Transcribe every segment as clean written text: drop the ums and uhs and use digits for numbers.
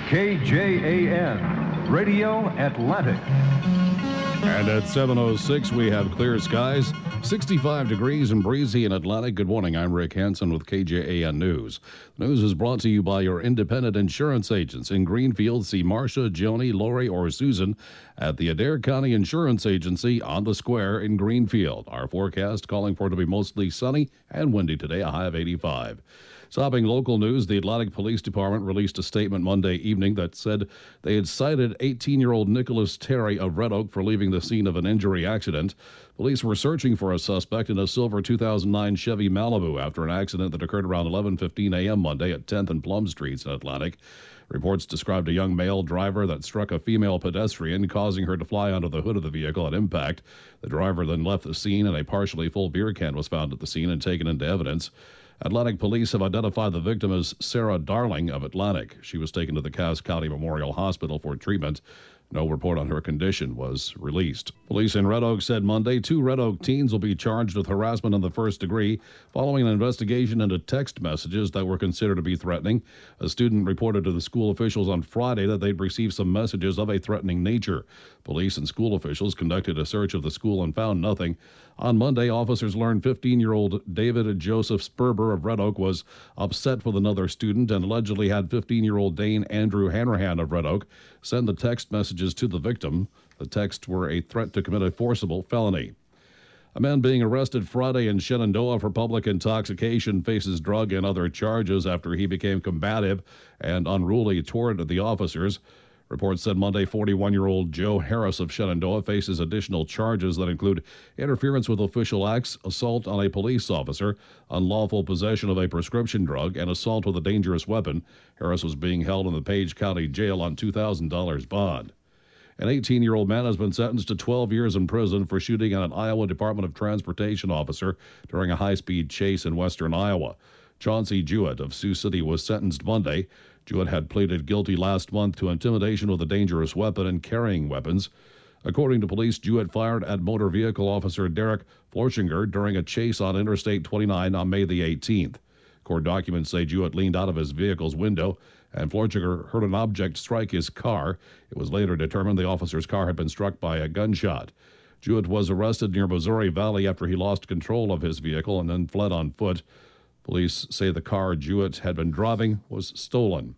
KJAN, Radio Atlantic. And at 7:06, we have clear skies, 65 degrees and breezy in Atlantic. Good morning. I'm Rick Hansen with KJAN News. The news is brought to you by your independent insurance agents. In Greenfield, see Marcia, Joni, Lori, or Susan at the Adair County Insurance Agency on the square in Greenfield. Our forecast calling for it to be mostly sunny and windy today, a high of 85. Stopping local news, the Atlantic Police Department released a statement Monday evening that said they had cited 18-year-old Nicholas Terry of Red Oak for leaving the scene of an injury accident. Police were searching for a suspect in a silver 2009 Chevy Malibu after an accident that occurred around 11:15 a.m. Monday at 10th and Plum Streets in Atlantic. Reports described a young male driver that struck a female pedestrian, causing her to fly onto the hood of the vehicle at impact. The driver then left the scene, and a partially full beer can was found at the scene and taken into evidence. Atlantic police have identified the victim as Sarah Darling of Atlantic. She was taken to the Cass County Memorial Hospital for treatment. No report on her condition was released. Police in Red Oak said Monday 2 Red Oak teens will be charged with harassment in the first degree following an investigation into text messages that were considered to be threatening. A student reported to the school officials on Friday that they'd received some messages of a threatening nature. Police and school officials conducted a search of the school and found nothing. On Monday, officers learned 15-year-old David Joseph Sperber of Red Oak was upset with another student and allegedly had 15-year-old Dane Andrew Hanrahan of Red Oak send the text messages to the victim. The texts were a threat to commit a forcible felony. A man being arrested Friday in Shenandoah for public intoxication faces drug and other charges after he became combative and unruly toward the officers. Reports said Monday 41-year-old Joe Harris of Shenandoah faces additional charges that include interference with official acts, assault on a police officer, unlawful possession of a prescription drug, and assault with a dangerous weapon. Harris was being held in the Page County Jail on $2,000 bond. An 18-year-old man has been sentenced to 12 years in prison for shooting at an Iowa Department of Transportation officer during a high-speed chase in western Iowa. Chauncey Jewett of Sioux City was sentenced Monday. Jewett had pleaded guilty last month to intimidation with a dangerous weapon and carrying weapons. According to police, Jewett fired at motor vehicle officer Derek Florschinger during a chase on Interstate 29 on May the 18th. Court documents say Jewett leaned out of his vehicle's window and Florschinger heard an object strike his car. It was later determined the officer's car had been struck by a gunshot. Jewett was arrested near Missouri Valley after he lost control of his vehicle and then fled on foot. Police say the car Jewett had been driving was stolen.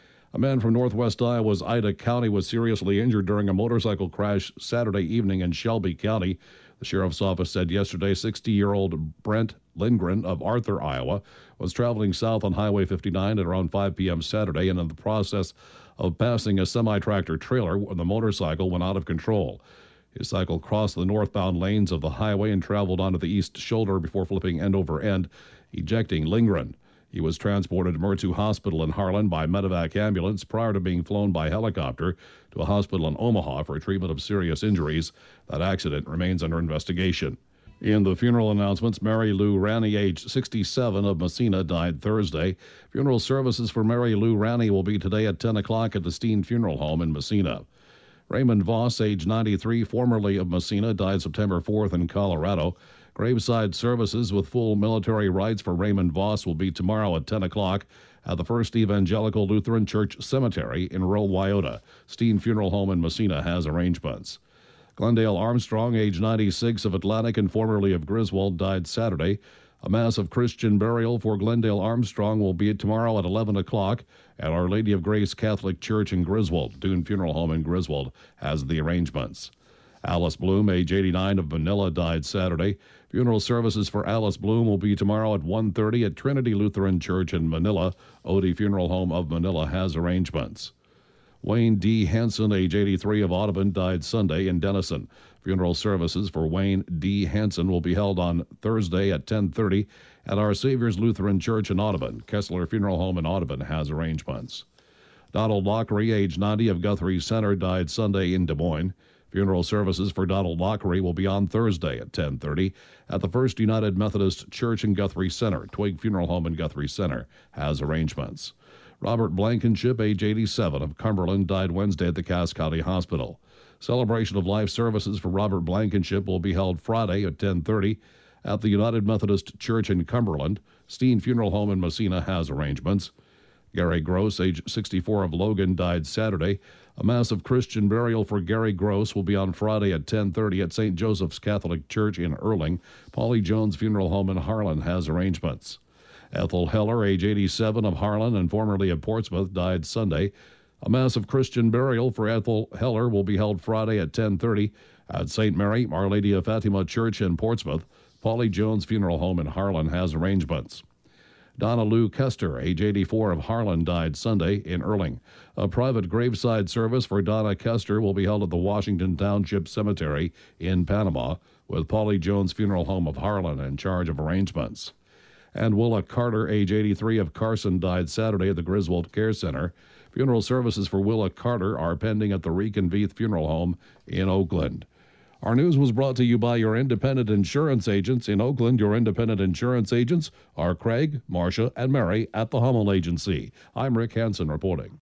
A man from northwest Iowa's Ida County was seriously injured during a motorcycle crash Saturday evening in Shelby County. The sheriff's office said yesterday 60-year-old Brent Lindgren of Arthur, Iowa, was traveling south on Highway 59 at around 5 p.m. Saturday and in the process of passing a semi-tractor trailer when the motorcycle went out of control. His cycle crossed the northbound lanes of the highway and traveled onto the east shoulder before flipping end over end, ejecting Lindgren. He was transported to Mertu Hospital in Harlan by medevac ambulance prior to being flown by helicopter to a hospital in Omaha for treatment of serious injuries. That accident remains under investigation. In the funeral announcements, Mary Lou Ranney, age 67, of Messina, died Thursday. Funeral services for Mary Lou Ranney will be today at 10 o'clock at the Steen Funeral Home in Messina. Raymond Voss, age 93, formerly of Messina, died September 4th in Colorado. Graveside services with full military rites for Raymond Voss will be tomorrow at 10 o'clock at the First Evangelical Lutheran Church Cemetery in rural Wyoda. Steen Funeral Home in Messina has arrangements. Glendale Armstrong, age 96, of Atlantic and formerly of Griswold, died Saturday. A mass of Christian burial for Glendale Armstrong will be tomorrow at 11 o'clock at Our Lady of Grace Catholic Church in Griswold. Dune Funeral Home in Griswold has the arrangements. Alice Bloom, age 89, of Manila, died Saturday. Funeral services for Alice Bloom will be tomorrow at 1:30 at Trinity Lutheran Church in Manila. Odie Funeral Home of Manila has arrangements. Wayne D. Hansen, age 83, of Audubon, died Sunday in Denison. Funeral services for Wayne D. Hansen will be held on Thursday at 10:30 at Our Savior's Lutheran Church in Audubon. Kessler Funeral Home in Audubon has arrangements. Donald Lockery, age 90, of Guthrie Center, died Sunday in Des Moines. Funeral services for Donald Lockery will be on Thursday at 10:30 at the First United Methodist Church in Guthrie Center. Twig Funeral Home in Guthrie Center has arrangements. Robert Blankenship, age 87, of Cumberland, died Wednesday at the Cass County Hospital. Celebration of life services for Robert Blankenship will be held Friday at 10:30 at the United Methodist Church in Cumberland. Steen Funeral Home in Messina has arrangements. Gary Gross, age 64 of Logan, died Saturday. A mass of Christian burial for Gary Gross will be on Friday at 10:30 at St. Joseph's Catholic Church in Erling. Polly Jones Funeral Home in Harlan has arrangements. Ethel Heller, age 87 of Harlan and formerly of Portsmouth, died Sunday. A mass of Christian burial for Ethel Heller will be held Friday at 10:30 at St. Mary, Our Lady of Fatima Church in Portsmouth. Polly Jones Funeral Home in Harlan has arrangements. Donna Lou Kester, age 84 of Harlan, died Sunday in Erling. A private graveside service for Donna Kester will be held at the Washington Township Cemetery in Panama, with Polly Jones Funeral Home of Harlan in charge of arrangements. And Willa Carter, age 83 of Carson, died Saturday at the Griswold Care Center. Funeral services for Willa Carter are pending at the Reconveith Funeral Home in Oakland. Our news was brought to you by your independent insurance agents in Oakland. Your independent insurance agents are Craig, Marcia, and Mary at the Hummel Agency. I'm Rick Hansen reporting.